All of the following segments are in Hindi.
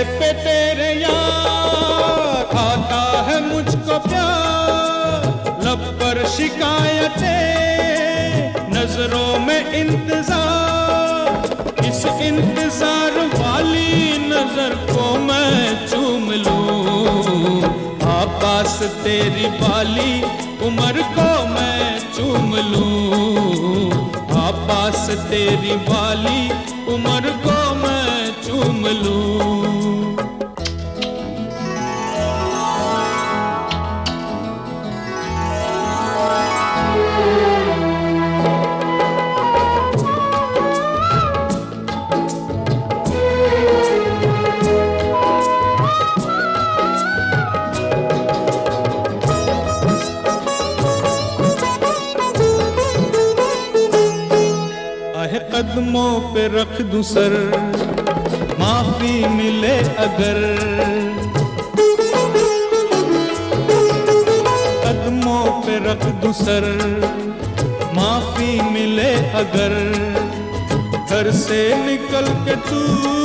पे तेरे यार आता है मुझको प्यार, लब पर शिकायतें, नजरों में इंतजार। इस इंतजार वाली नजर को मैं चूम लूं, पास तेरी वाली उम्र को मैं चूम लूं, पास तेरी वाली उम्र को मैं चूम लूं। कदमों पे रख दूं सर, माफी मिले अगर, कदमों पे रख दूं सर, माफी मिले अगर। घर से निकल के तू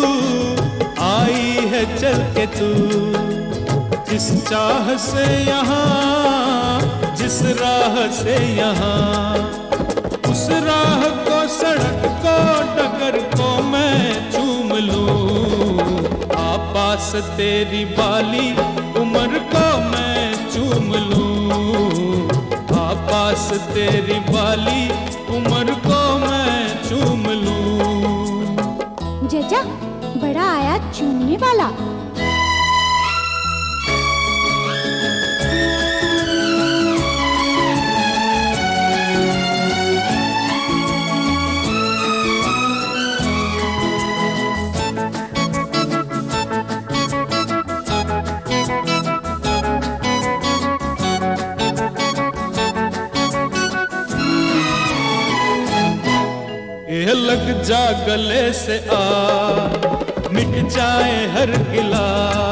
आई है चल के तू, जिस चाह से यहाँ, जिस राह से यहाँ, उस राह को, सड़क को, डगर को मैं चूम लूं, पास तेरी वाली उम्र को मैं चूम लूं, पास तेरी वाली उम्र को मैं चूम लूं। जजा, बड़ा आया चूमने वाला। ये लग जा गले से आ, मिट जाए हर गिला,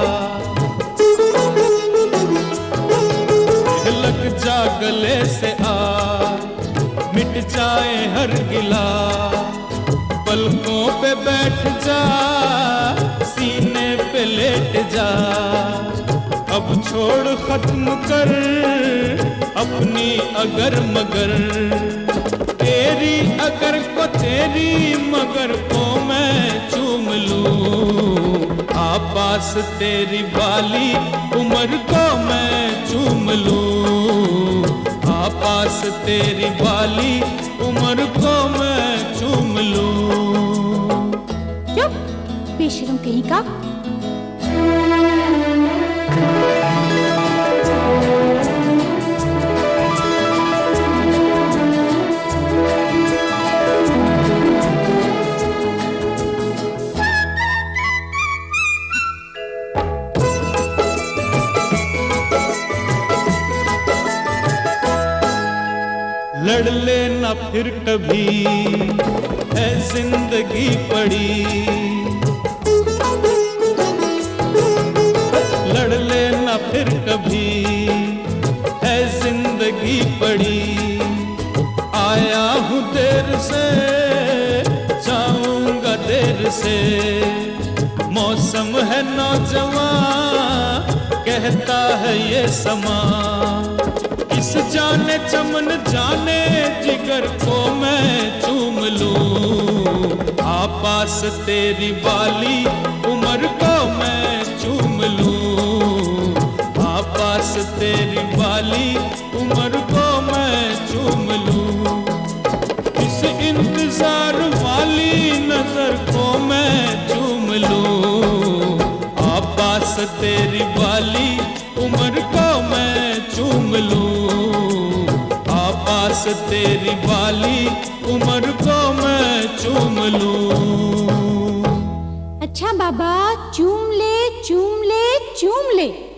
ये लग जा गले से आ, मिट जाए हर गिला। पलकों पे बैठ जा, सीने पे लेट जा, अब छोड़ खत्म कर अपनी अगर मगर। तेरी अगर को, तेरी मगर को मैं चूम लूं, पास तेरी वाली उम्र को मैं चूम लूं, पास तेरी वाली उम्र को मैं चूम लूं। चुप, बेशरम कहीं का। लड़ लेना फिर कभी है जिंदगी पड़ी, लड़ लेना फिर कभी है जिंदगी पड़ी। आया हूँ देर से, जाऊंगा देर से, मौसम है नौजवान कहता है ये समा। इस जाने चमन जाने जिगर को मैं चूम लूं, पास तेरी वाली उम्र को मैं चूम लूं, पास तेरी वाली उम्र को मैं चूम लूं। इस इंतजार वाली नजर को मैं चूम लूं, पास तेरी वाली उम्र को मैं चूम लूं, पास तेरी वाली उम्र को मैं चूम लूं। अच्छा बाबा, चूम ले चूम ले चूम ले।